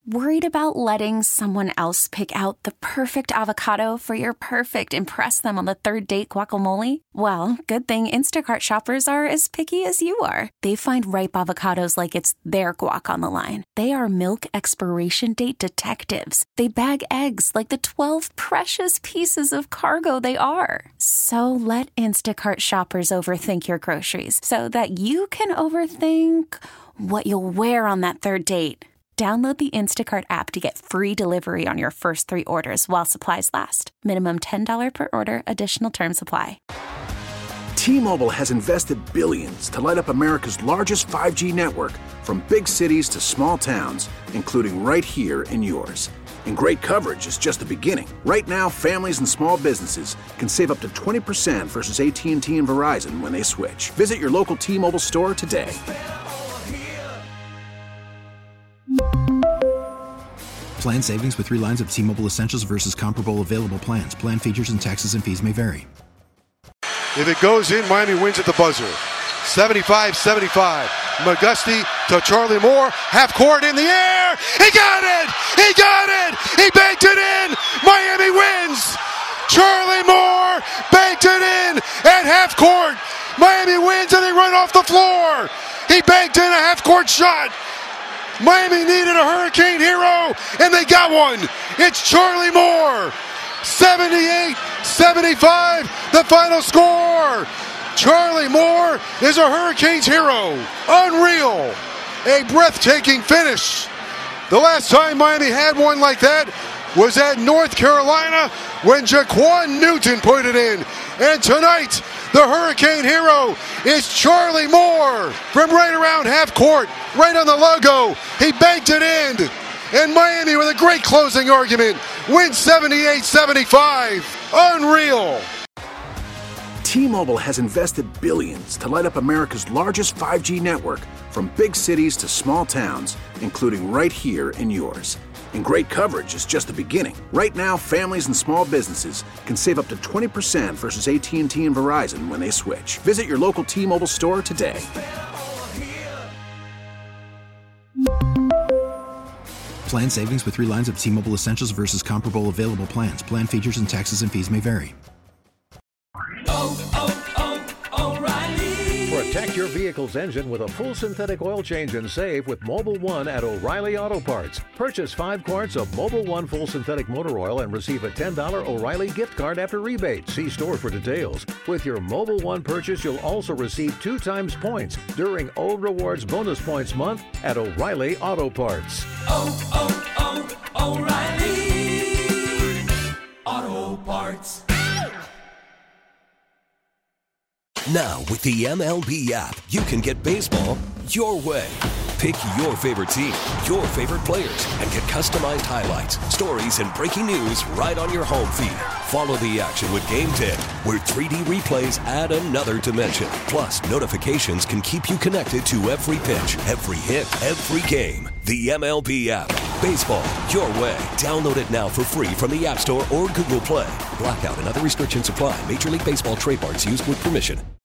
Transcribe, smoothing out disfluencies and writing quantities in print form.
Worried about letting someone else pick out the perfect avocado for your perfect impress them on the third date guacamole? Well, good thing Instacart shoppers are as picky as you are. They find ripe avocados like it's their guac on the line. They are milk expiration date detectives. They bag eggs like the 12 precious pieces of cargo they are. So let Instacart shoppers overthink your groceries so that you can overthink what you'll wear on that third date. Download the Instacart app to get free delivery on your first 3 orders while supplies last. Minimum $10 per order. Additional terms apply. T-Mobile has invested billions to light up America's largest 5G network, from big cities to small towns, including right here in yours. And great coverage is just the beginning. Right now, families and small businesses can save up to 20% versus AT&T and Verizon when they switch. Visit your local T-Mobile store today. Plan savings with 3 lines of T-Mobile Essentials versus comparable available plans. Plan features and taxes and fees may vary. If it goes in, Miami wins at the buzzer. 75-75. McGusty to Charlie Moore. Half court in the air. He got it! He got it! He banked it in! Miami wins! Charlie Moore banked it in at half court. Miami wins and they run off the floor. He banked in a half court shot. Miami needed a hurricane hero, and they got one. It's Charlie Moore. 78-75, the final score. Charlie Moore is a Hurricanes hero. Unreal. A breathtaking finish. The last time Miami had one like that was at North Carolina when Jaquan Newton put it in. And tonight, the Hurricane hero is Charlie Moore from right around half court, right on the logo. He banked it in. And Miami, with a great closing argument, wins 78-75. Unreal. T-Mobile has invested billions to light up America's largest 5G network, from big cities to small towns, including right here in yours. And great coverage is just the beginning. Right now, families and small businesses can save up to 20% versus AT&T and Verizon when they switch. Visit your local T-Mobile store today. Plan savings with 3 lines of T-Mobile Essentials versus comparable available plans. Plan features and taxes and fees may vary. Protect your vehicle's engine with a full synthetic oil change and save with Mobil 1 at O'Reilly Auto Parts. Purchase 5 quarts of Mobil 1 full synthetic motor oil and receive a $10 O'Reilly gift card after rebate. See store for details. With your Mobil 1 purchase, you'll also receive 2 times points during O Rewards Bonus Points Month at O'Reilly Auto Parts. O'Reilly Auto Parts. Now, with the MLB app, you can get baseball your way. Pick your favorite team, your favorite players, and get customized highlights, stories, and breaking news right on your home feed. Follow the action with Game 10, where 3D replays add another dimension. Plus, notifications can keep you connected to every pitch, every hit, every game. The MLB app. Baseball your way. Download it now for free from the App Store or Google Play. Blackout and other restrictions apply. Major League Baseball trademarks used with permission.